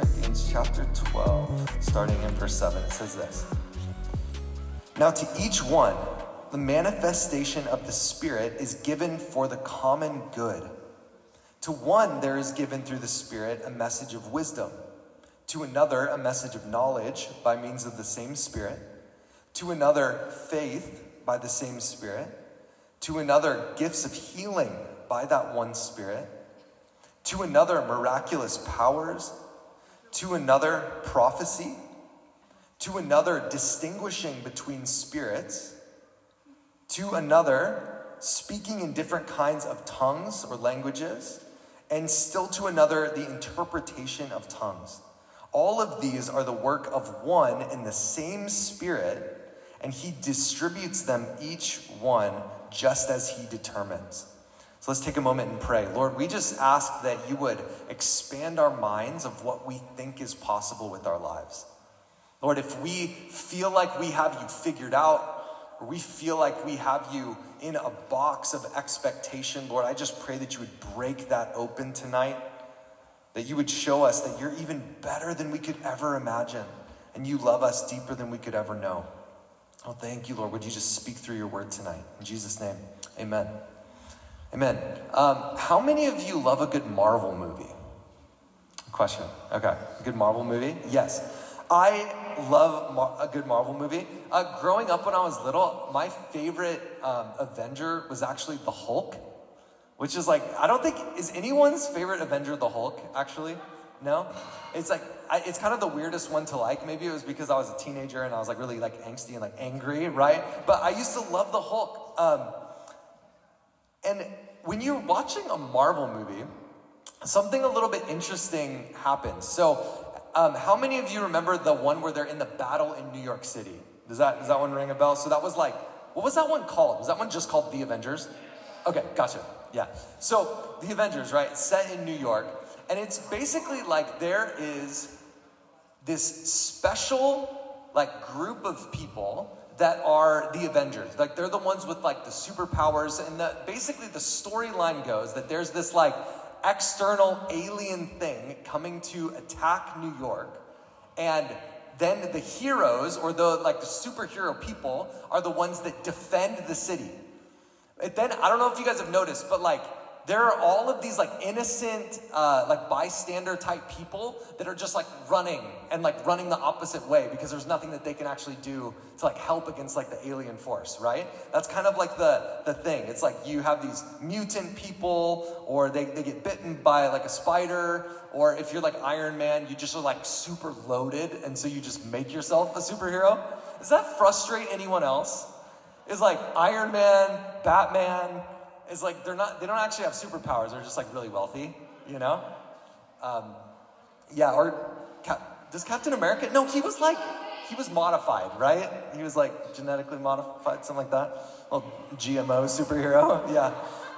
Corinthians chapter 12, starting in verse 7. It says this. Now to each one, the manifestation of the Spirit is given for the common good. To one there is given through the Spirit a message of wisdom, to another a message of knowledge by means of the same Spirit, to another faith by the same Spirit, to another gifts of healing by that one Spirit, to another miraculous powers, to another prophecy, to another distinguishing between spirits, to another speaking in different kinds of tongues or languages, and still to another the interpretation of tongues. All of these are the work of one and the same Spirit, and he distributes them each one just as he determines. So let's take a moment and pray. Lord, we just ask that you would expand our minds of what we think is possible with our lives. Lord, if we feel like we have you figured out, or we feel like we have you in a box of expectation, Lord, I just pray that you would break that open tonight, that you would show us that you're even better than we could ever imagine, and you love us deeper than we could ever know. Oh, thank you, Lord. Would you just speak through your word tonight? In Jesus' name, amen. Amen. How many of you love a good Marvel movie? Question. Okay. A good Marvel movie? Yes. I love a good Marvel movie. Growing up when I was little, my favorite Avenger was actually the Hulk, which is like, I don't think, is anyone's favorite Avenger the Hulk, actually? No? It's like, it's kind of the weirdest one to like. Maybe it was because I was a teenager and I was like really like angsty and like angry, right? But I used to love the Hulk. And when you're watching a Marvel movie, something a little bit interesting happens. So, how many of you remember the one where they're in the battle in New York City? Does that one ring a bell? So that was like, what was that one called? Was that one just called The Avengers? Okay, gotcha. Yeah. So The Avengers, right? Set in New York. And it's basically like there is this special like group of people that are the Avengers. Like they're the ones with like the superpowers. And basically the storyline goes that there's this like external alien thing coming to attack New York, and then the heroes or the superhero people are the ones that defend the city. And then I don't know if you guys have noticed, but like there are all of these like innocent like bystander type people that are just like running the opposite way because there's nothing that they can actually do to like help against like the alien force, right? That's kind of like the thing. It's like you have these mutant people, or they get bitten by like a spider, or if you're like Iron Man, you just are like super loaded, and so you just make yourself a superhero. Does that frustrate anyone else? It's like Iron Man, Batman, it's like they don't actually have superpowers. They're just like really wealthy, you know? Yeah, or does Captain America? No, he was modified, right? He was like genetically modified, something like that. Well, GMO superhero, yeah.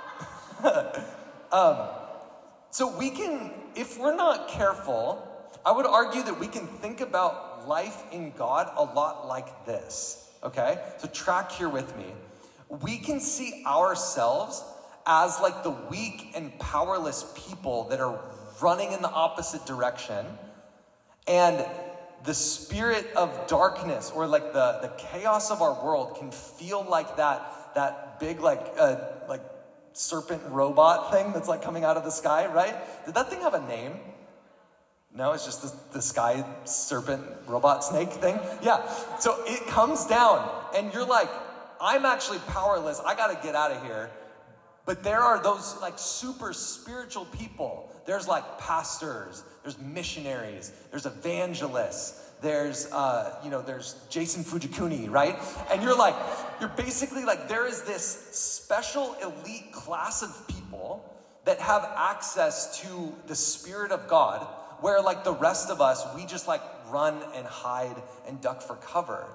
So we can, if we're not careful, I would argue that we can think about life in God a lot like this, okay? So track here with me. We can see ourselves as like the weak and powerless people that are running in the opposite direction, and the spirit of darkness or like the chaos of our world can feel like that big like serpent robot thing that's like coming out of the sky, right? Did that thing have a name? No, it's just the sky serpent robot snake thing. Yeah, so it comes down and you're like, I'm actually powerless. I got to get out of here. But there are those like super spiritual people. There's like pastors, there's missionaries, there's evangelists, there's Jason Fujikuni, right? And you're basically like, there is this special elite class of people that have access to the Spirit of God, where like the rest of us, we just like run and hide and duck for cover.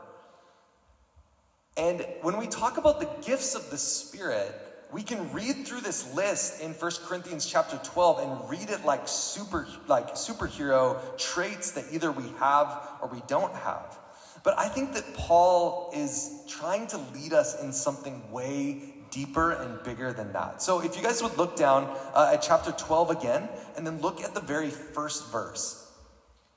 And when we talk about the gifts of the Spirit, we can read through this list in 1 Corinthians chapter 12 and read it like superhero traits that either we have or we don't have. But I think that Paul is trying to lead us in something way deeper and bigger than that. So if you guys would look down at chapter 12 again, and then look at the very first verse.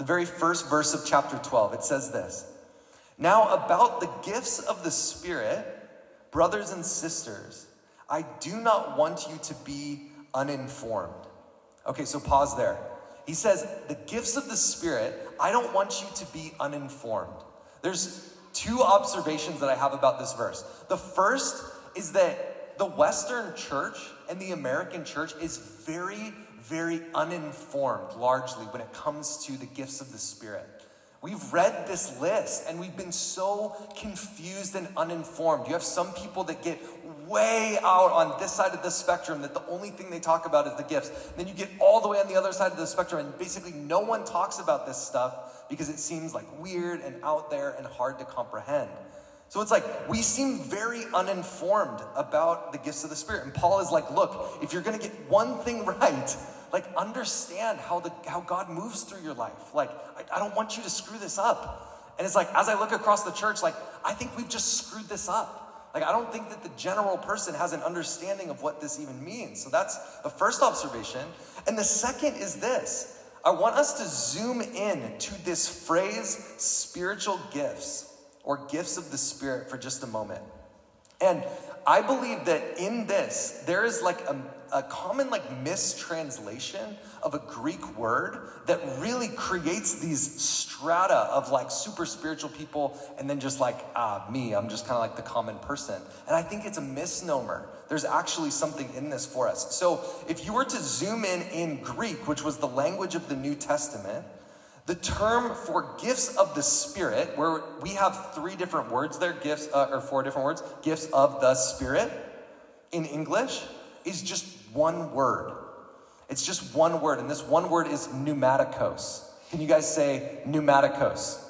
The very first verse of chapter 12, it says this. Now about the gifts of the Spirit, brothers and sisters, I do not want you to be uninformed. Okay, so pause there. He says, the gifts of the Spirit, I don't want you to be uninformed. There's two observations that I have about this verse. The first is that the Western church and the American church is very, very uninformed, largely, when it comes to the gifts of the Spirit. We've read this list and we've been so confused and uninformed. You have some people that get way out on this side of the spectrum that the only thing they talk about is the gifts. Then you get all the way on the other side of the spectrum and basically no one talks about this stuff because it seems like weird and out there and hard to comprehend. So it's like we seem very uninformed about the gifts of the Spirit. And Paul is like, look, if you're going to get one thing right, like understand how God moves through your life. Like, I don't want you to screw this up. And it's like, as I look across the church, like, I think we've just screwed this up. Like, I don't think that the general person has an understanding of what this even means. So that's the first observation. And the second is this. I want us to zoom in to this phrase, spiritual gifts, or gifts of the Spirit, for just a moment. And I believe that in this, there is like a common like mistranslation of a Greek word that really creates these strata of like super spiritual people and then just like, me, I'm just kind of like the common person. And I think it's a misnomer. There's actually something in this for us. So if you were to zoom in Greek, which was the language of the New Testament, the term for gifts of the Spirit, where we have three different words there, gifts, or four different words, gifts of the Spirit in English, is just one word. It's just one word, and this one word is pneumatikos. Can you guys say pneumatikos?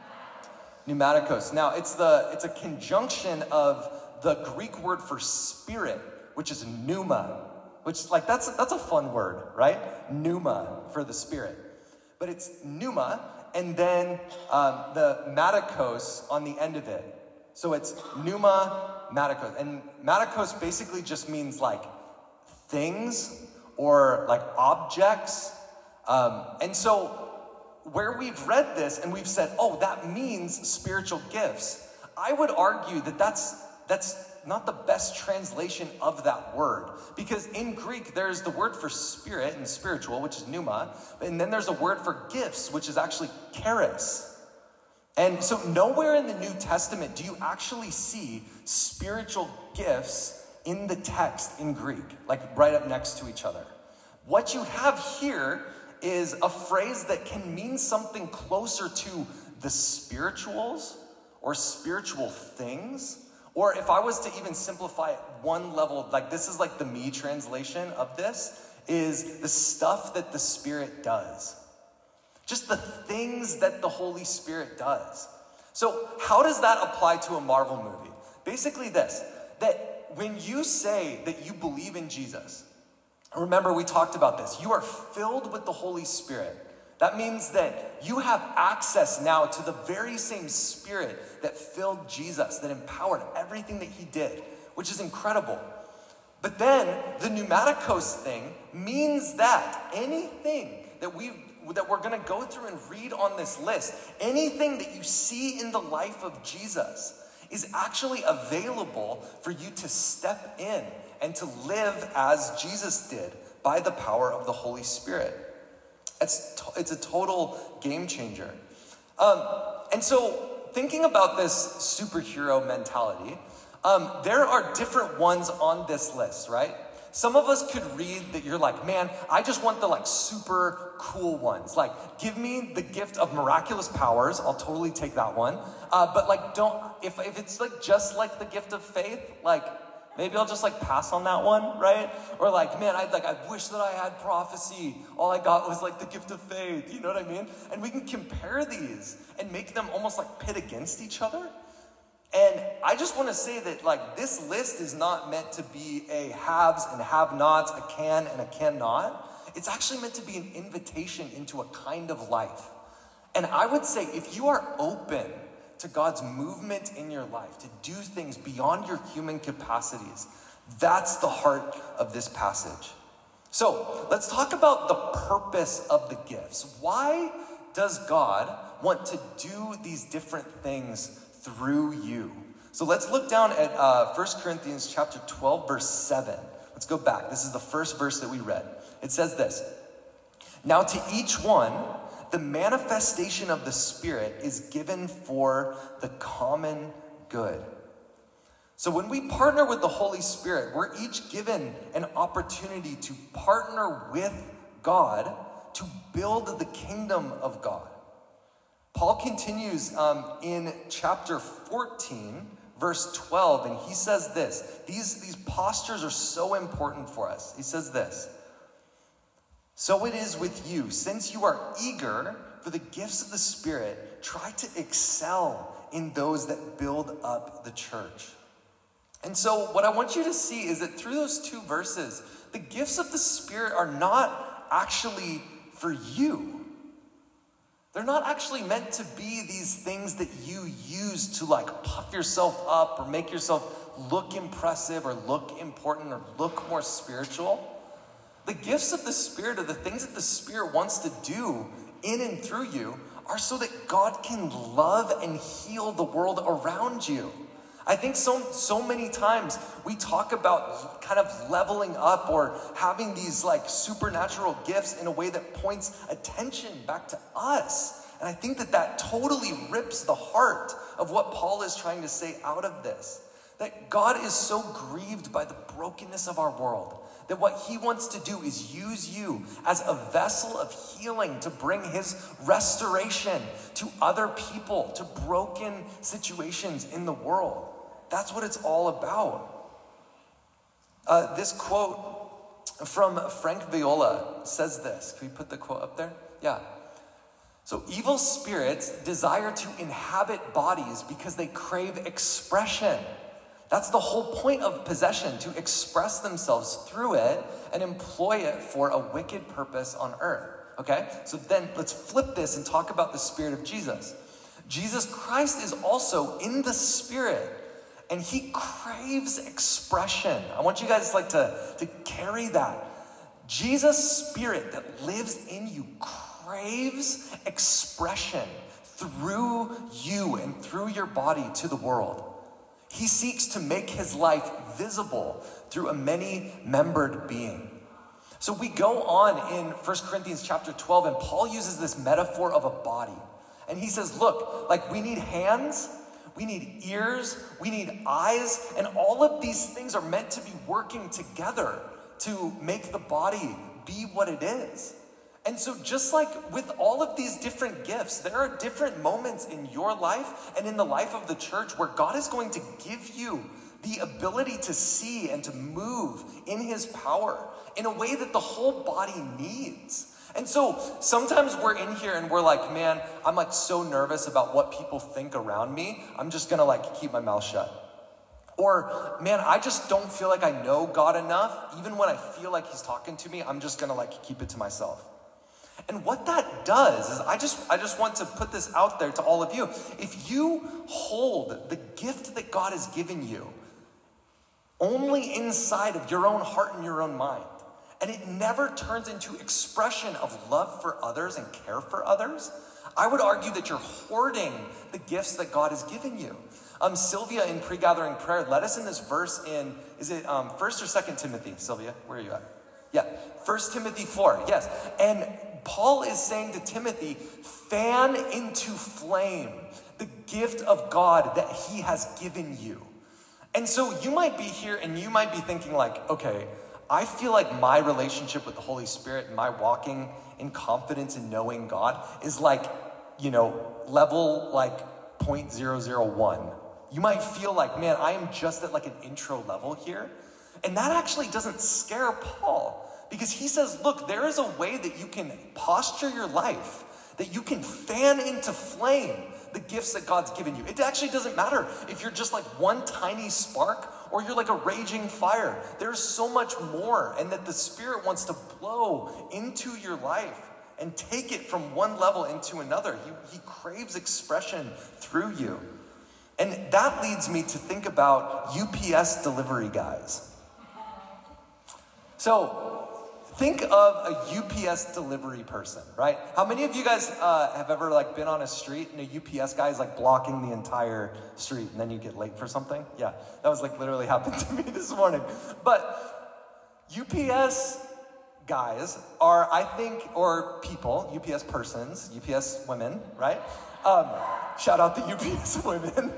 Pneumatikos. Now, it's a conjunction of the Greek word for spirit, which is pneuma, which like that's a fun word, right? Pneuma for the Spirit. But it's pneuma, and then the matikos on the end of it. So it's pneuma, matikos. And matikos basically just means like things or like objects. And so where we've read this and we've said, oh, that means spiritual gifts, I would argue that that's not the best translation of that word. Because in Greek, there's the word for spirit and spiritual, which is pneuma, and then there's a word for gifts, which is actually charis. And so nowhere in the New Testament do you actually see spiritual gifts in the text in Greek, like right up next to each other. What you have here is a phrase that can mean something closer to the spirituals or spiritual things. Or if I was to even simplify it one level, like this is like the me translation of this, is the stuff that the Spirit does. Just the things that the Holy Spirit does. So how does that apply to a Marvel movie? Basically this, that when you say that you believe in Jesus, remember we talked about this, you are filled with the Holy Spirit. That means that you have access now to the very same Spirit that filled Jesus, that empowered everything that he did, which is incredible. But then the pneumatikos thing means that anything that we're going to go through and read on this list, anything that you see in the life of Jesus is actually available for you to step in and to live as Jesus did by the power of the Holy Spirit. It's a total game changer. And so thinking about this superhero mentality, there are different ones on this list, right? Some of us could read that you're like, man, I just want the like super cool ones. Like, give me the gift of miraculous powers. I'll totally take that one. But like, if it's like just like the gift of faith, like maybe I'll just like pass on that one, right? Or like, man, I wish that I had prophecy. All I got was like the gift of faith. You know what I mean? And we can compare these and make them almost like pit against each other. And I just want to say that like this list is not meant to be a haves and have-nots, a can and a cannot. It's actually meant to be an invitation into a kind of life. And I would say if you are open to God's movement in your life, to do things beyond your human capacities, that's the heart of this passage. So let's talk about the purpose of the gifts. Why does God want to do these different things through you? So let's look down at 1 Corinthians chapter 12, verse 7. Let's go back. This is the first verse that we read. It says this: "Now to each one, the manifestation of the Spirit is given for the common good." So when we partner with the Holy Spirit, we're each given an opportunity to partner with God to build the kingdom of God. Paul continues in chapter 14, verse 12, and he says this. These postures are so important for us. He says this: "So it is with you. Since you are eager for the gifts of the Spirit, try to excel in those that build up the church." And so what I want you to see is that through those two verses, the gifts of the Spirit are not actually for you. They're not actually meant to be these things that you use to like puff yourself up or make yourself look impressive or look important or look more spiritual. The gifts of the Spirit, or the things that the Spirit wants to do in and through you, are so that God can love and heal the world around you. I think so many times we talk about kind of leveling up or having these like supernatural gifts in a way that points attention back to us. And I think that totally rips the heart of what Paul is trying to say out of this. That God is so grieved by the brokenness of our world that what he wants to do is use you as a vessel of healing to bring his restoration to other people, to broken situations in the world. That's what it's all about. This quote from Frank Viola says this. Can we put the quote up there? Yeah. "So evil spirits desire to inhabit bodies because they crave expression. That's the whole point of possession, to express themselves through it and employ it for a wicked purpose on earth." Okay? So then let's flip this and talk about the Spirit of Jesus. Jesus Christ is also in the Spirit, and he craves expression. I want you guys like to carry that. Jesus' Spirit that lives in you craves expression through you and through your body to the world. He seeks to make his life visible through a many-membered being. So we go on in 1 Corinthians chapter 12, and Paul uses this metaphor of a body. And he says, look, like we need hands, we need ears, we need eyes, and all of these things are meant to be working together to make the body be what it is. And so just like with all of these different gifts, there are different moments in your life and in the life of the church where God is going to give you the ability to see and to move in his power in a way that the whole body needs. And so sometimes we're in here and we're like, man, I'm like so nervous about what people think around me. I'm just gonna like keep my mouth shut. Or, man, I just don't feel like I know God enough. Even when I feel like he's talking to me, I'm just gonna like keep it to myself. And what that does is I just want to put this out there to all of you. If you hold the gift that God has given you only inside of your own heart and your own mind, and it never turns into expression of love for others and care for others, I would argue that you're hoarding the gifts that God has given you. Sylvia in pre-gathering prayer led us in this verse in, is it 1st or 2nd Timothy? Sylvia, where are you at? Yeah, 1 Timothy 4, yes. And Paul is saying to Timothy, fan into flame the gift of God that he has given you. And so you might be here and you might be thinking like, okay, I feel like my relationship with the Holy Spirit and my walking in confidence in knowing God is like, level like 0.001. You might feel like, man, I am just at like an intro level here. And that actually doesn't scare Paul, because he says, look, there is a way that you can posture your life, that you can fan into flame the gifts that God's given you. It actually doesn't matter if you're just like one tiny spark or you're like a raging fire. There's so much more, and that the Spirit wants to blow into your life and take it from one level into another. He craves expression through you. And that leads me to think about UPS delivery guys. So think of a UPS delivery person, right? How many of you guys have ever like been on a street and a UPS guy is like blocking the entire street and then you get late for something? Yeah, that was like literally happened to me this morning. But UPS guys are, I think, or people, UPS persons, UPS women, right? Shout out the UPS women.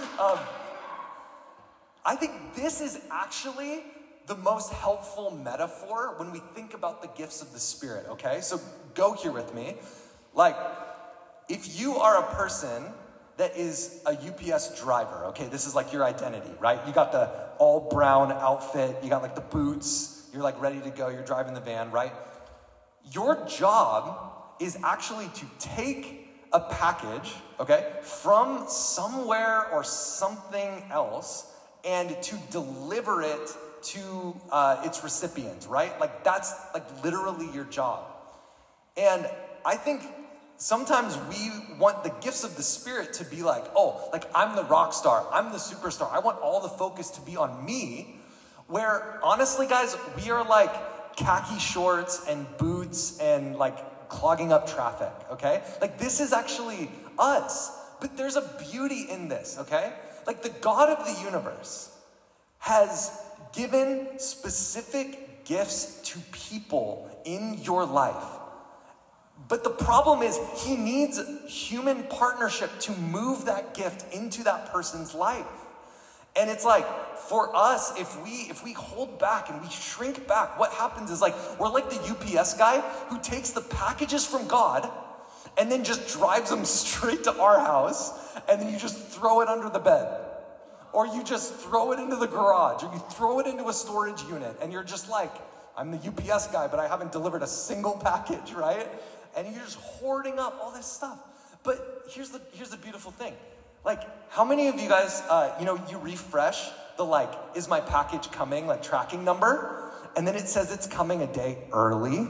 I think this is actually the most helpful metaphor when we think about the gifts of the Spirit, okay? So go here with me. Like, if you are a person that is a UPS driver, okay, this is like your identity, right? You got the all brown outfit, you got like the boots, you're like ready to go, you're driving the van, right? Your job is actually to take a package, okay, from somewhere or something else and to deliver it to its recipient, right? Like that's like literally your job. And I think sometimes we want the gifts of the Spirit to be like, oh, like I'm the rock star, I'm the superstar. I want all the focus to be on me. Where honestly, guys, we are like khaki shorts and boots and like clogging up traffic, okay? Like this is actually us. But there's a beauty in this, okay? Like the God of the universe has given specific gifts to people in your life. But the problem is he needs human partnership to move that gift into that person's life. And it's like, for us, if we hold back and we shrink back, what happens is like, we're like the UPS guy who takes the packages from God and then just drives them straight to our house, and then you just throw it under the bed. Or you just throw it into the garage, or you throw it into a storage unit, and you're just like, I'm the UPS guy, but I haven't delivered a single package, right? And you're just hoarding up all this stuff. But here's the beautiful thing. Like, how many of you guys, you refresh the like, is my package coming, like tracking number, and then it says it's coming a day early,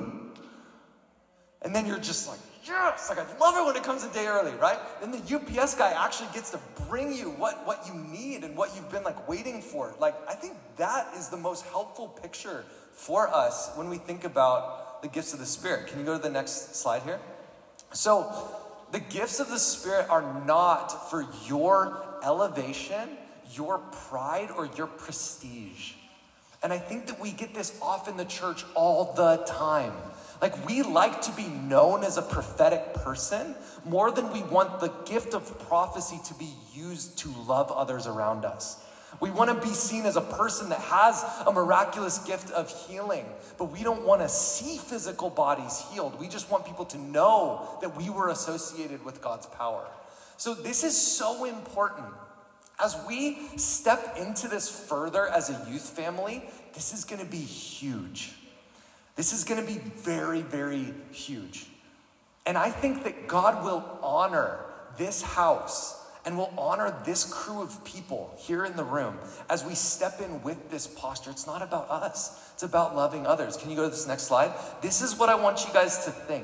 and then you're just like, yes, like I love it when it comes a day early, right? Then the UPS guy actually gets to bring you what you need and what you've been like waiting for. Like, I think that is the most helpful picture for us when we think about the gifts of the Spirit. Can you go to the next slide here? So, the gifts of the Spirit are not for your elevation, your pride, or your prestige. And I think that we get this off in the church all the time. Like, we like to be known as a prophetic person more than we want the gift of prophecy to be used to love others around us. We want to be seen as a person that has a miraculous gift of healing, but we don't want to see physical bodies healed. We just want people to know that we were associated with God's power. So this is so important. As we step into this further as a youth family, this is going to be huge. This is going to be very, very huge. And I think that God will honor this house and will honor this crew of people here in the room as we step in with this posture. It's not about us. It's about loving others. Can you go to this next slide? This is what I want you guys to think.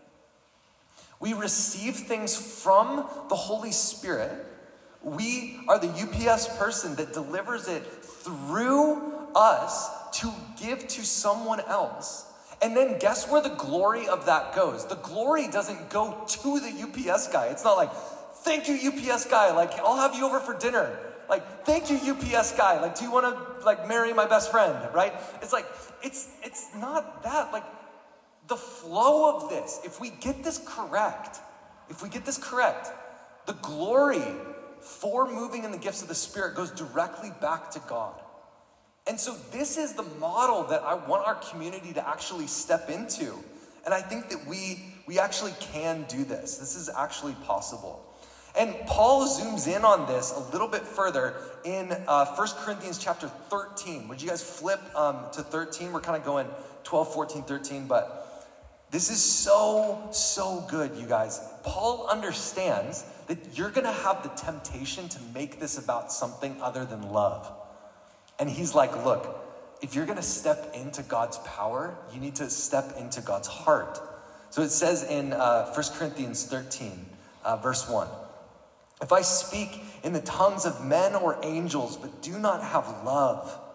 We receive things from the Holy Spirit. We are the UPS person that delivers it through us to give to someone else. And then guess where the glory of that goes? The glory doesn't go to the UPS guy. It's not like, thank you, UPS guy. Like, I'll have you over for dinner. Like, thank you, UPS guy. Like, do you want to like marry my best friend? Right? It's like, it's not that. Like, the flow of this, if we get this correct, the glory for moving in the gifts of the Spirit goes directly back to God. And so this is the model that I want our community to actually step into. And I think that we actually can do this. This is actually possible. And Paul zooms in on this a little bit further in 1 Corinthians chapter 13. Would you guys flip to 13? We're kind of going 12, 14, 13, but this is so good, you guys. Paul understands that you're going to have the temptation to make this about something other than love. And he's like, look, if you're going to step into God's power, you need to step into God's heart. So it says in 1 Corinthians 13, verse 1, if I speak in the tongues of men or angels, but do not have love,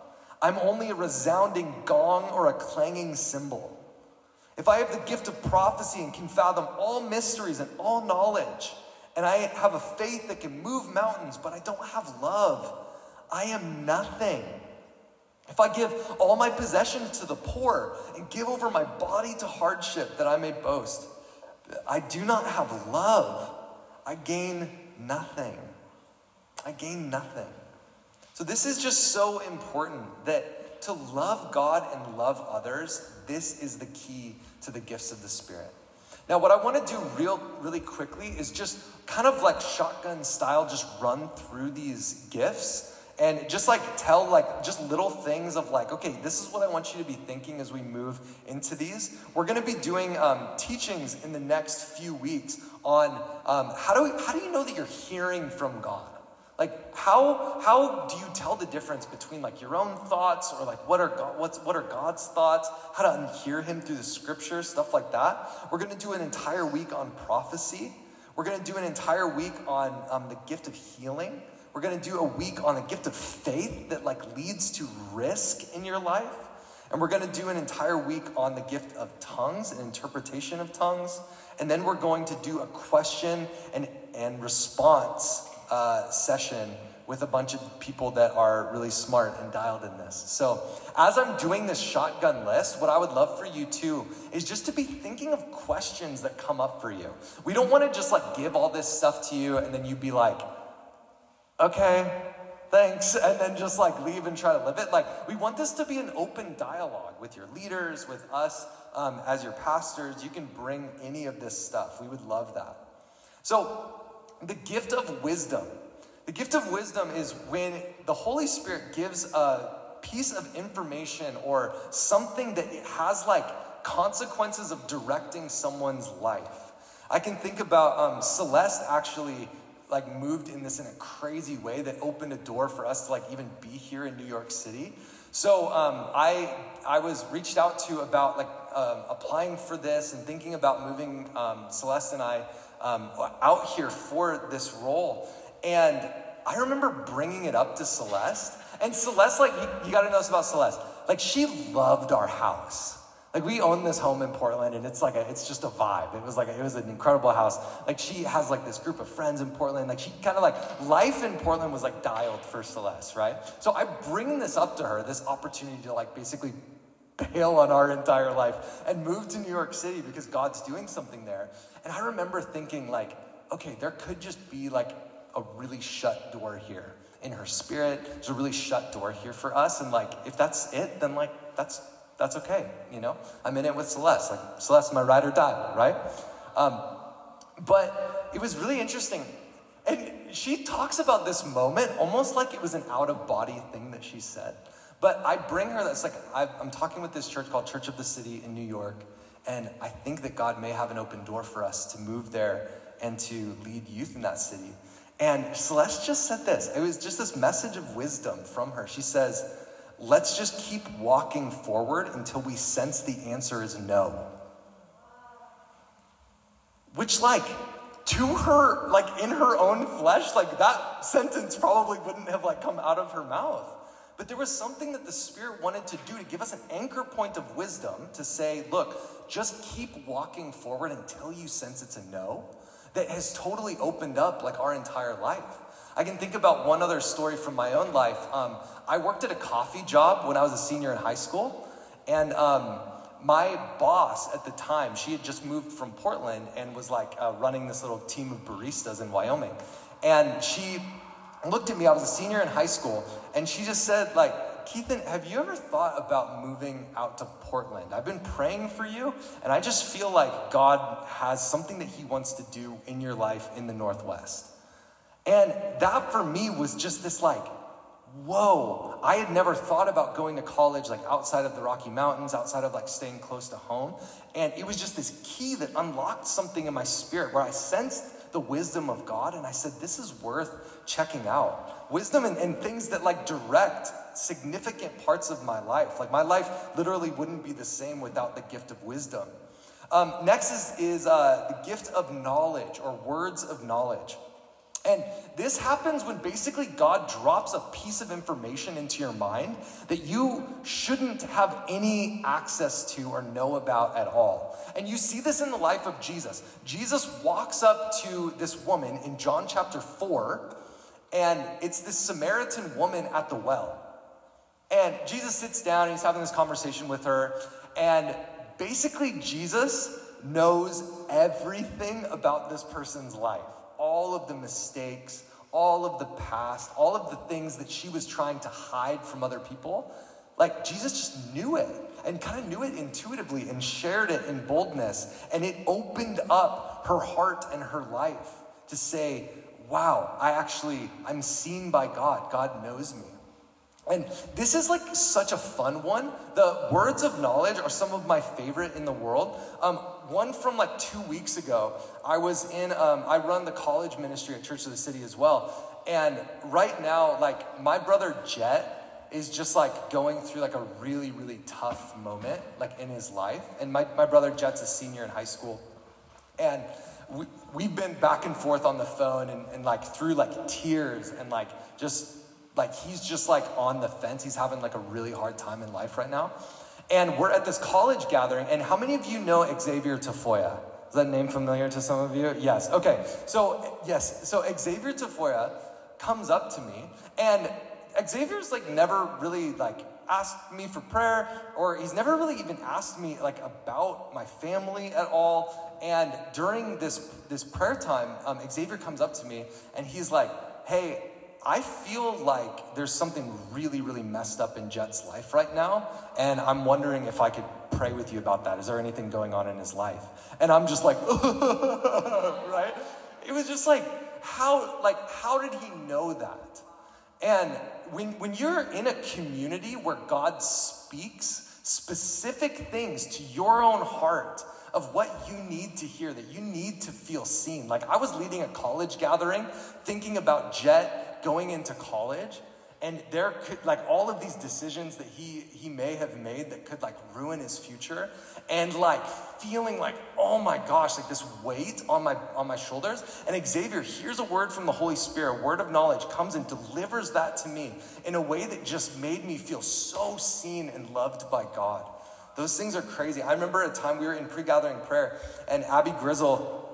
I'm only a resounding gong or a clanging cymbal. If I have the gift of prophecy and can fathom all mysteries and all knowledge, and I have a faith that can move mountains, but I don't have love, I am nothing. If I give all my possessions to the poor and give over my body to hardship that I may boast, I do not have love, I gain nothing. I gain nothing. So this is just so important, that to love God and love others, this is the key to the gifts of the Spirit. Now, what I want to do really quickly is just kind of like shotgun style, just run through these gifts and just like tell like just little things of like, okay, this is what I want you to be thinking as we move into these. We're going to be doing teachings in the next few weeks on how do you know that you're hearing from God? Like how do you tell the difference between like your own thoughts or like what are God's thoughts? How to hear him through the scriptures, stuff like that. We're going to do an entire week on prophecy. We're going to do an entire week on the gift of healing. We're going to do a week on the gift of faith that like leads to risk in your life. And we're going to do an entire week on the gift of tongues and interpretation of tongues. And then we're going to do a question and response session with a bunch of people that are really smart and dialed in this. So as I'm doing this shotgun list, what I would love for you too is just to be thinking of questions that come up for you. We don't want to just like give all this stuff to you and then you be like, okay, thanks, and then just like leave and try to live it. Like we want this to be an open dialogue with your leaders, with us as your pastors. You can bring any of this stuff. We would love that. So the gift of wisdom. The gift of wisdom is when the Holy Spirit gives a piece of information or something that has like consequences of directing someone's life. I can think about Celeste actually like moved in this in a crazy way that opened a door for us to like even be here in New York City. So I was reached out to about like applying for this and thinking about moving Celeste and I out here for this role. And I remember bringing it up to Celeste. And Celeste, like, you got to know this about Celeste. Like, she loved our house. Like, we own this home in Portland, and it's like it's just a vibe. It was an incredible house. Like, she has like this group of friends in Portland. Like, she kind of like, life in Portland was like dialed for Celeste, right? So I bring this up to her, this opportunity to like basically bail on our entire life and move to New York City because God's doing something there. And I remember thinking like, okay, there could just be like a really shut door here in her spirit. There's a really shut door here for us. And like, if that's it, then like, that's okay. You know, I'm in it with Celeste. Like Celeste's my ride or die, right? But it was really interesting. And she talks about this moment almost like it was an out of body thing that she said. But I bring her, that's like, I'm talking with this church called Church of the City in New York, and I think that God may have an open door for us to move there and to lead youth in that city. And Celeste just said this. It was just this message of wisdom from her. She says, let's just keep walking forward until we sense the answer is no. Which like, to her, like in her own flesh, like that sentence probably wouldn't have like come out of her mouth. But there was something that the Spirit wanted to do to give us an anchor point of wisdom to say, look, just keep walking forward until you sense it's a no. That has totally opened up like our entire life. I can think about one other story from my own life. I worked at a coffee job when I was a senior in high school. And my boss at the time, she had just moved from Portland and was like running this little team of baristas in Wyoming. And she looked at me, I was a senior in high school, and she just said like, Keithan, have you ever thought about moving out to Portland? I've been praying for you, and I just feel like God has something that he wants to do in your life in the Northwest. And that for me was just this like, whoa, I had never thought about going to college like outside of the Rocky Mountains, outside of like staying close to home. And it was just this key that unlocked something in my spirit where I sensed the wisdom of God, and I said, this is worth checking out. Wisdom and things that like direct significant parts of my life. Like my life literally wouldn't be the same without the gift of wisdom. Next is the gift of knowledge or words of knowledge. And this happens when basically God drops a piece of information into your mind that you shouldn't have any access to or know about at all. And you see this in the life of Jesus. Jesus walks up to this woman in John chapter 4, and it's this Samaritan woman at the well. And Jesus sits down, and he's having this conversation with her, and basically Jesus knows everything about this person's life. All of the mistakes, all of the past, all of the things that she was trying to hide from other people. Like, Jesus just knew it and kind of knew it intuitively and shared it in boldness. And it opened up her heart and her life to say, wow, I'm seen by God. God knows me. And this is like such a fun one. The words of knowledge are some of my favorite in the world. One from like 2 weeks ago, I was I run the college ministry at Church of the City as well. And right now, like my brother Jet is just like going through like a really, really tough moment like in his life. And my brother Jet's a senior in high school. And we've been back and forth on the phone and like through like tears and like just like he's just like on the fence. He's having like a really hard time in life right now. And we're at this college gathering. And how many of you know Xavier Tafoya? Is that name familiar to some of you? Yes. Okay. So Xavier Tafoya comes up to me, and Xavier's like never really like asked me for prayer, or he's never really even asked me like about my family at all. And during this prayer time, Xavier comes up to me and he's like, hey, I feel like there's something really, really messed up in Jet's life right now, and I'm wondering if I could pray with you about that. Is there anything going on in his life? And I'm just like, right? It was just like, how did he know that? And when you're in a community where God speaks specific things to your own heart of what you need to hear, that you need to feel seen. Like I was leading a college gathering thinking about Jet going into college, and there could like all of these decisions that he may have made that could like ruin his future, and like feeling like, oh my gosh, like this weight on my shoulders. And Xavier hears a word from the Holy Spirit, a word of knowledge, comes and delivers that to me in a way that just made me feel so seen and loved by God. Those things are crazy. I remember a time we were in pre-gathering prayer, and Abby Grizzle,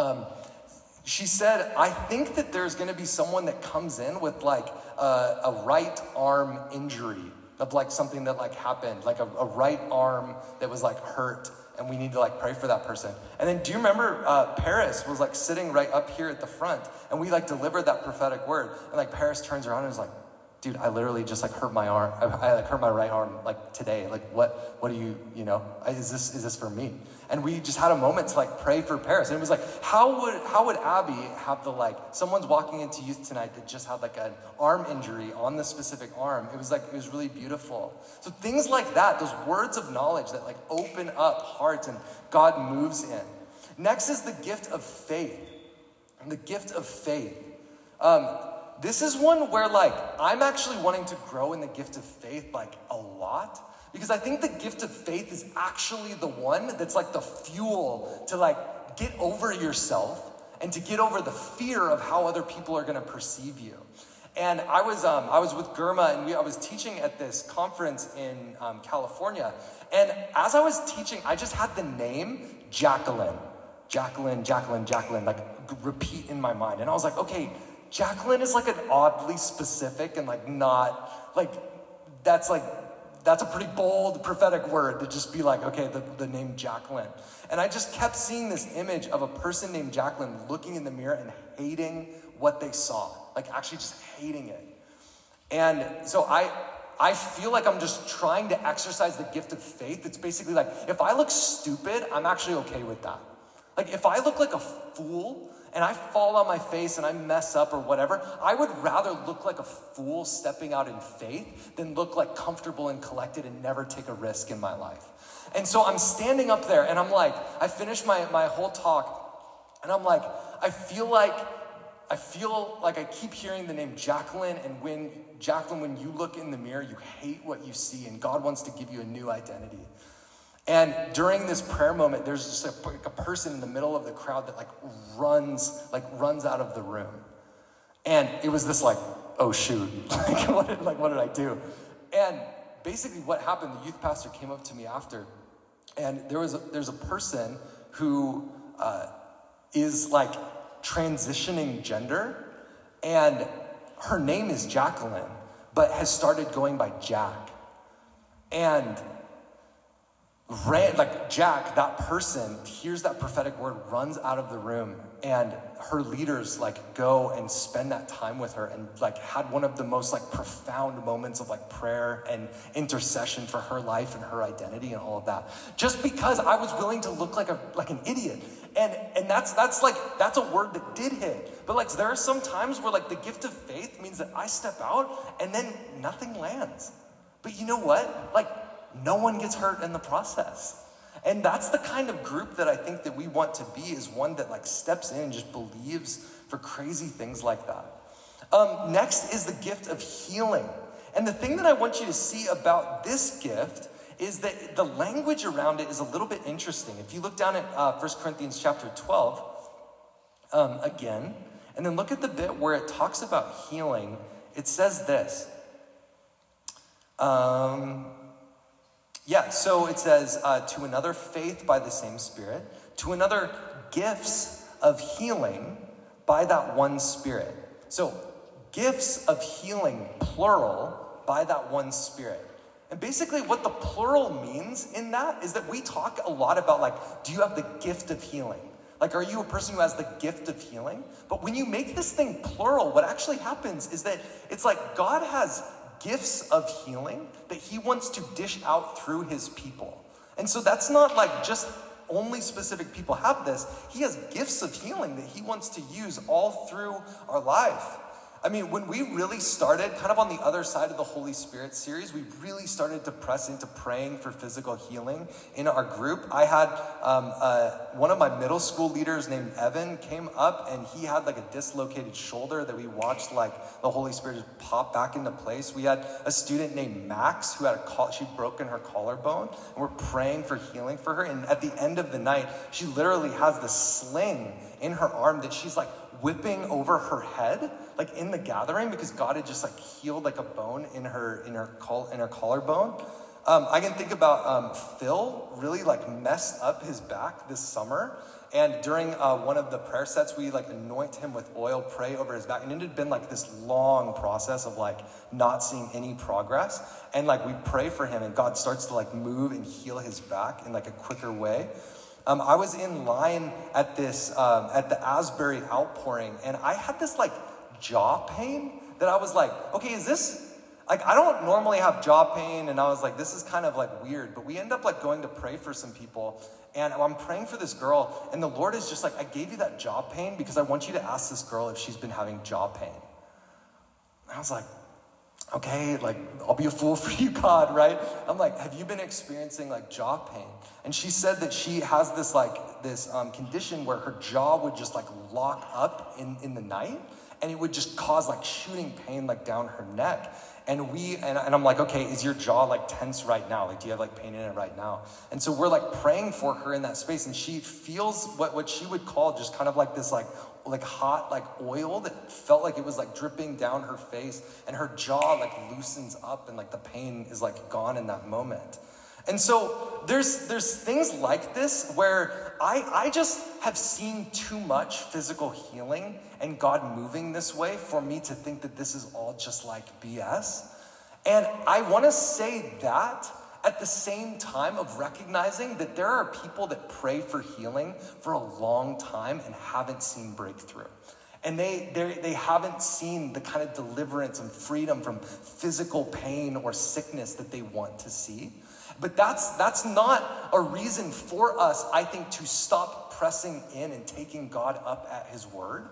she said, I think that there's going to be someone that comes in with like a right arm injury of like something that like happened, like a right arm that was like hurt, and we need to like pray for that person. And then do you remember Paris was like sitting right up here at the front, and we like delivered that prophetic word, and like Paris turns around and is like, dude, I literally just like hurt my arm. I like hurt my right arm like today. Like what do you know, is this for me? And we just had a moment to like pray for Paris. And it was like, how would Abby have the like, someone's walking into youth tonight that just had like an arm injury on the specific arm. It was really beautiful. So things like that, those words of knowledge that like open up hearts and God moves in. Next is the gift of faith. And the gift of faith. This is one where like, I'm actually wanting to grow in the gift of faith like a lot, because I think the gift of faith is actually the one that's like the fuel to like get over yourself and to get over the fear of how other people are going to perceive you. And I was with Germa, and I was teaching at this conference in California. And as I was teaching, I just had the name Jacqueline, like repeat in my mind. And I was like, okay, Jacqueline is like an oddly specific and like not like that's a pretty bold prophetic word to just be like, okay, the name Jacqueline. And I just kept seeing this image of a person named Jacqueline looking in the mirror and hating what they saw, like actually just hating it. And so I feel like I'm just trying to exercise the gift of faith. It's basically like, if I look stupid, I'm actually okay with that. Like if I look like a fool and I fall on my face and I mess up or whatever, I would rather look like a fool stepping out in faith than look like comfortable and collected and never take a risk in my life. And so I'm standing up there and I'm like, I finished my whole talk and I'm like, I feel like I keep hearing the name Jacqueline, and when you look in the mirror, you hate what you see, and God wants to give you a new identity. And during this prayer moment, there's just a person in the middle of the crowd that runs out of the room. And it was this like, oh shoot, what did I do? And basically what happened, the youth pastor came up to me after, and there's a person who is like transitioning gender, and her name is Jacqueline, but has started going by Jack. And Jack, that person, hears that prophetic word, runs out of the room, and her leaders like go and spend that time with her, and like had one of the most like profound moments of like prayer and intercession for her life and her identity and all of that. Just because I was willing to look like an idiot. And that's a word that did hit. But like there are some times where like the gift of faith means that I step out and then nothing lands. But you know what? Like no one gets hurt in the process. And that's the kind of group that I think that we want to be, is one that like steps in and just believes for crazy things like that. Next is the gift of healing. And the thing that I want you to see about this gift is that the language around it is a little bit interesting. If you look down at 1 Corinthians chapter 12, again, and then look at the bit where it talks about healing, it says this. So it says, to another faith by the same Spirit, to another gifts of healing by that one Spirit. So gifts of healing, plural, by that one Spirit. And basically what the plural means in that is that we talk a lot about like, do you have the gift of healing? Like, are you a person who has the gift of healing? But when you make this thing plural, what actually happens is that it's like God has gifts of healing that he wants to dish out through his people. And so that's not like just only specific people have this. He has gifts of healing that he wants to use all through our life. I mean, when we really started kind of on the other side of the Holy Spirit series, we really started to press into praying for physical healing in our group. I had one of my middle school leaders named Evan came up, and he had like a dislocated shoulder that we watched like the Holy Spirit just pop back into place. We had a student named Max who had she'd broken her collarbone, and we're praying for healing for her. And at the end of the night, she literally has this sling in her arm that she's like whipping over her head, like in the gathering, because God had just like healed like a bone in her collarbone. I can think about Phil really like messed up his back this summer, and during one of the prayer sets, we like anoint him with oil, pray over his back, and it had been like this long process of like not seeing any progress, and like we pray for him, and God starts to like move and heal his back in like a quicker way. I was in line at this at the Asbury outpouring, and I had this like jaw pain that I was like, okay, is this, like, I don't normally have jaw pain, and I was like, this is kind of like weird, but we end up like going to pray for some people, and I'm praying for this girl, and the Lord is just like, I gave you that jaw pain because I want you to ask this girl if she's been having jaw pain. And I was like, okay, like, I'll be a fool for you, God, right? I'm like, have you been experiencing like jaw pain? And she said that she has this condition where her jaw would just like lock up in the night, and it would just cause like shooting pain like down her neck. And I'm like, okay, is your jaw like tense right now? Like, do you have like pain in it right now? And so we're like praying for her in that space, and she feels what she would call just kind of like this like hot like oil that felt like it was like dripping down her face, and her jaw like loosens up, and like the pain is like gone in that moment. And so there's things like this where I just have seen too much physical healing and God moving this way for me to think that this is all just like BS. And I want to say that at the same time of recognizing that there are people that pray for healing for a long time and haven't seen breakthrough. And they haven't seen the kind of deliverance and freedom from physical pain or sickness that they want to see. But that's not a reason for us, I think, to stop pressing in and taking God up at his word.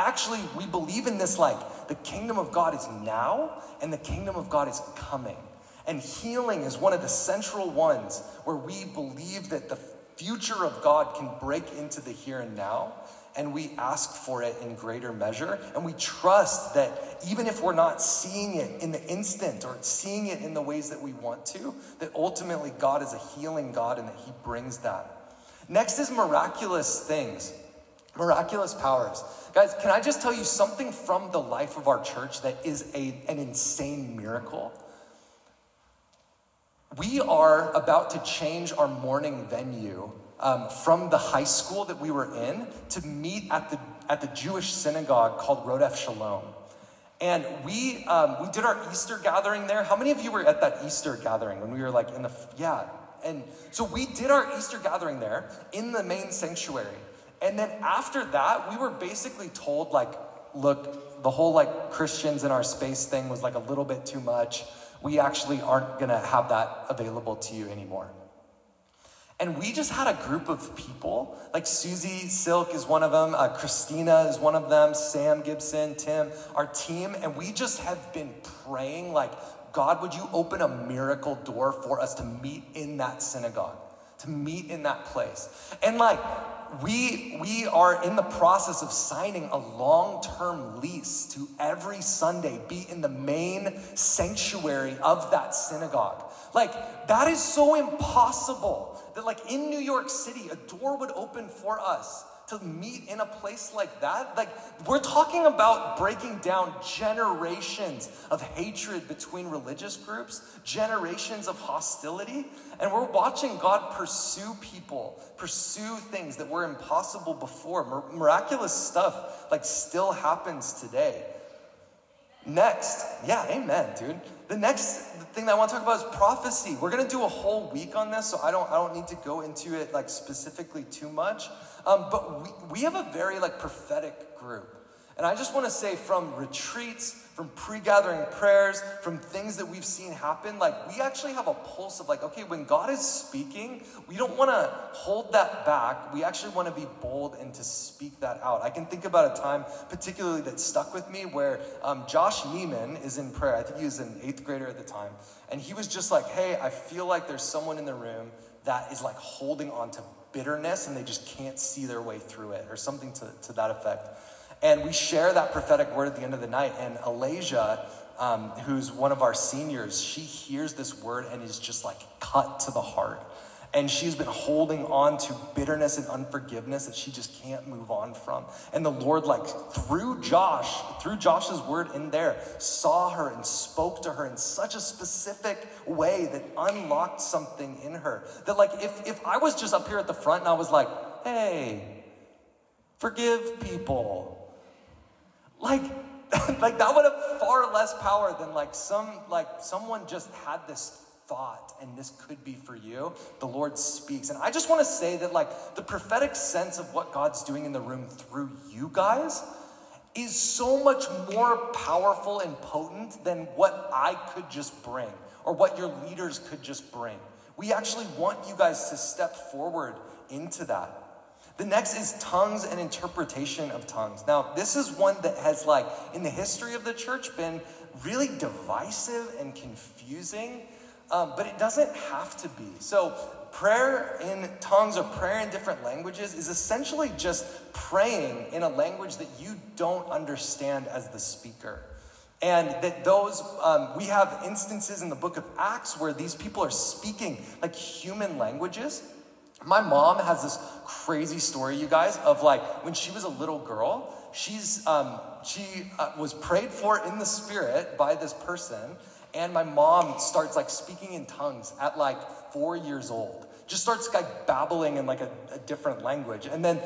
We believe in this, like, the kingdom of God is now and the kingdom of God is coming. And healing is one of the central ones where we believe that the future of God can break into the here and now, and we ask for it in greater measure. And we trust that even if we're not seeing it in the instant or seeing it in the ways that we want to, that ultimately God is a healing God and that he brings that. Next is miraculous things. Miraculous powers. Guys, can I just tell you something from the life of our church that is an insane miracle? We are about to change our morning venue from the high school that we were in to meet at the Jewish synagogue called Rodef Shalom. And we did our Easter gathering there. How many of you were at that Easter gathering when we were like in the, yeah. And so we did our Easter gathering there in the main sanctuary. And then after that, we were basically told like, look, the whole like Christians in our space thing was like a little bit too much. We actually aren't gonna have that available to you anymore. And we just had a group of people, like Susie Silk is one of them, Christina is one of them, Sam Gibson, Tim, our team, and we just have been praying like, God, would you open a miracle door for us to meet in that synagogue, to meet in that place? And like, we are in the process of signing a long-term lease to every Sunday be in the main sanctuary of that synagogue. Like, that is so impossible that like in New York City, a door would open for us to meet in a place like that. Like, we're talking about breaking down generations of hatred between religious groups, generations of hostility, and we're watching God pursue people, pursue things that were impossible before. Miraculous stuff like still happens today. Next, yeah, amen, dude. The next thing that I want to talk about is prophecy. We're gonna do a whole week on this, so I don't need to go into it like specifically too much. But we have a very like prophetic group. And I just want to say from retreats, from pre-gathering prayers, from things that we've seen happen, like we actually have a pulse of like, okay, when God is speaking, we don't want to hold that back. We actually want to be bold and to speak that out. I can think about a time particularly that stuck with me where Josh Neiman is in prayer. I think he was an 8th grader at the time. And he was just like, hey, I feel like there's someone in the room that is like holding on to bitterness and they just can't see their way through it, or something to that effect. And we share that prophetic word at the end of the night. And Alasia, who's one of our seniors, she hears this word and is just like cut to the heart. And she's been holding on to bitterness and unforgiveness that she just can't move on from. And the Lord, like through Josh's word in there, saw her and spoke to her in such a specific way that unlocked something in her. That like if I was just up here at the front and I was like, hey, forgive people. Like that would have far less power than someone just had this thought and this could be for you. The Lord speaks. And I just want to say that like the prophetic sense of what God's doing in the room through you guys is so much more powerful and potent than what I could just bring or what your leaders could just bring. We actually want you guys to step forward into that. The next is tongues and interpretation of tongues. Now, this is one that has like, in the history of the church, been really divisive and confusing, but it doesn't have to be. So prayer in tongues or prayer in different languages is essentially just praying in a language that you don't understand as the speaker. And that those, we have instances in the book of Acts where these people are speaking like human languages. My mom has this crazy story, you guys, of like when she was a little girl, she was prayed for in the spirit by this person, and my mom starts like speaking in tongues at like 4 years old. Just starts like babbling in like a different language, and then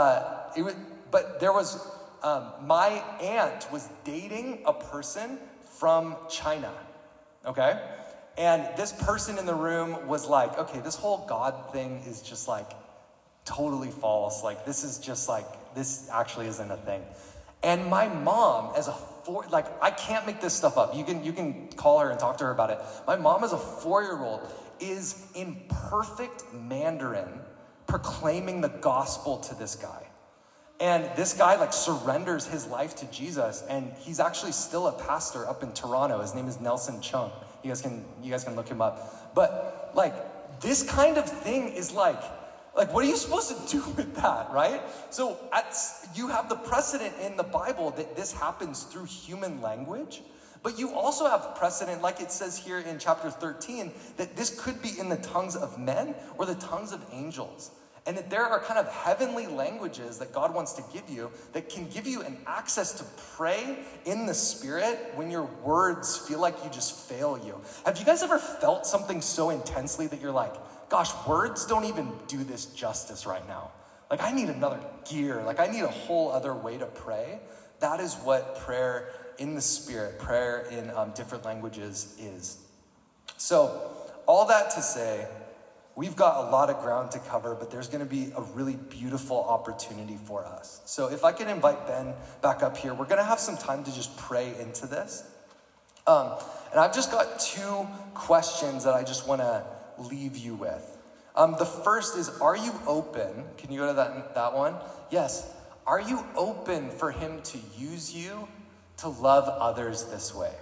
my aunt was dating a person from China, okay? And this person in the room was like, okay, this whole God thing is just like totally false. Like this actually isn't a thing. And my mom I can't make this stuff up. You can call her and talk to her about it. My mom as a 4-year-old is in perfect Mandarin proclaiming the gospel to this guy. And this guy like surrenders his life to Jesus, and he's actually still a pastor up in Toronto. His name is Nelson Chung. You guys can look him up. But like this kind of thing is like what are you supposed to do with that, right? So you have the precedent in the Bible that this happens through human language, but you also have precedent, like it says here in chapter 13, that this could be in the tongues of men or the tongues of angels. And that there are kind of heavenly languages that God wants to give you that can give you an access to pray in the Spirit when your words feel like you just fail you. Have you guys ever felt something so intensely that you're like, gosh, words don't even do this justice right now. Like I need another gear. Like I need a whole other way to pray. That is what prayer in the Spirit, prayer in different languages is. So all that to say, we've got a lot of ground to cover, but there's going to be a really beautiful opportunity for us. So if I can invite Ben back up here, we're going to have some time to just pray into this. And I've just got 2 questions that I just want to leave you with. The first is, are you open? Can you go to that one? Yes. Are you open for him to use you to love others this way?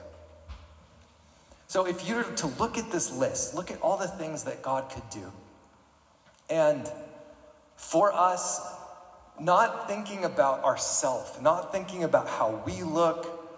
So if you were to look at this list, look at all the things that God could do. And for us, not thinking about ourselves, not thinking about how we look,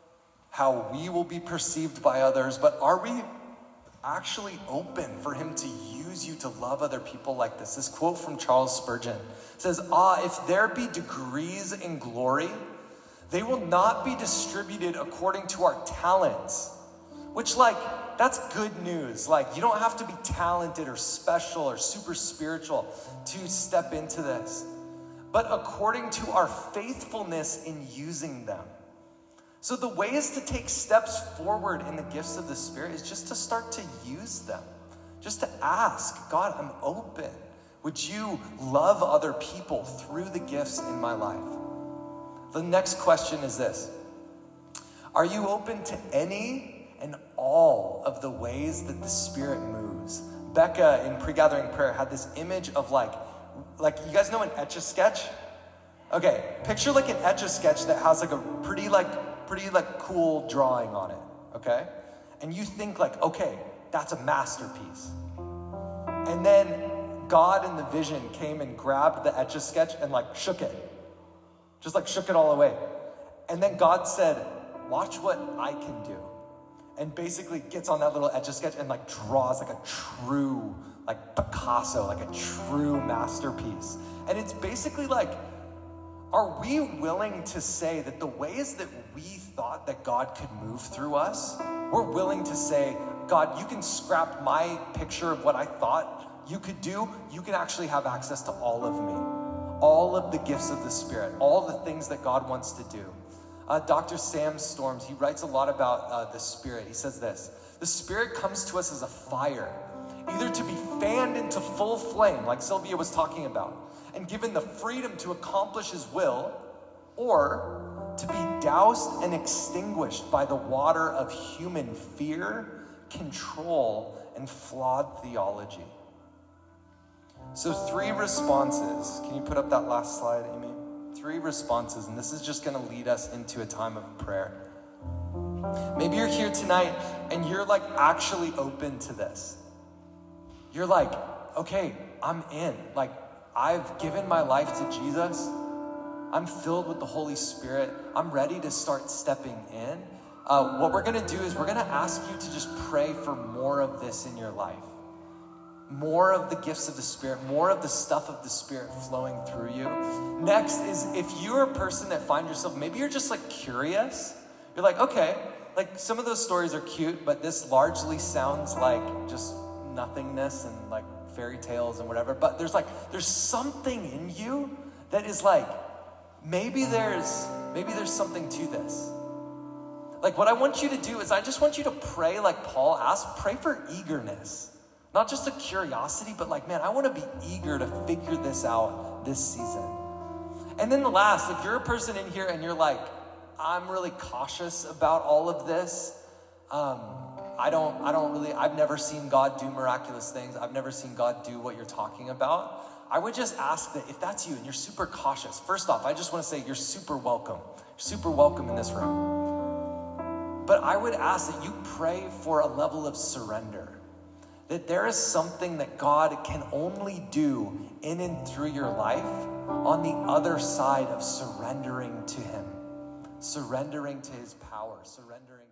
how we will be perceived by others, but are we actually open for him to use you to love other people like this? This quote from Charles Spurgeon says, if there be degrees in glory, they will not be distributed according to our talents. Which, that's good news. You don't have to be talented or special or super spiritual to step into this. But according to our faithfulness in using them. So the ways to take steps forward in the gifts of the Spirit is just to start to use them. Just to ask, God, I'm open. Would you love other people through the gifts in my life? The next question is this. Are you open to any and all of the ways that the Spirit moves? Becca in pre-gathering prayer had this image of like you guys know an Etch-a-Sketch? Okay, picture an Etch-a-Sketch that has a pretty cool drawing on it, okay? And you think okay, that's a masterpiece. And then God in the vision came and grabbed the Etch-a-Sketch and shook it. Just shook it all away. And then God said, watch what I can do. And basically gets on that little Etch-a-Sketch and draws a true, Picasso, a true masterpiece. And it's basically are we willing to say that the ways that we thought that God could move through us, we're willing to say, God, you can scrap my picture of what I thought you could do. You can actually have access to all of me, all of the gifts of the Spirit, all the things that God wants to do. Dr. Sam Storms, he writes a lot about the Spirit. He says this: the Spirit comes to us as a fire, either to be fanned into full flame, like Sylvia was talking about, and given the freedom to accomplish his will, or to be doused and extinguished by the water of human fear, control, and flawed theology. So 3 responses. Can you put up that last slide, Amy? 3 responses, and this is just going to lead us into a time of prayer. Maybe you're here tonight and you're actually open to this. You're okay, I'm in. I've given my life to Jesus. I'm filled with the Holy Spirit. I'm ready to start stepping in. What we're going to do is we're going to ask you to just pray for more of this in your life. More of the gifts of the Spirit, more of the stuff of the Spirit flowing through you. Next is, if you're a person that finds yourself, maybe you're just curious. You're okay, some of those stories are cute, but this largely sounds like just nothingness and fairy tales and whatever. But there's something in you that is maybe there's something to this. What I want you to do is I just want you to pray like Paul asked, pray for eagerness. Not just a curiosity, but man, I want to be eager to figure this out this season. And then the last, if you're a person in here and you're I'm really cautious about all of this. I've never seen God do miraculous things. I've never seen God do what you're talking about. I would just ask that if that's you and you're super cautious, first off, I just want to say you're super welcome. You're super welcome in this room. But I would ask that you pray for a level of surrender. That there is something that God can only do in and through your life on the other side of surrendering to him. Surrendering to his power. Surrendering.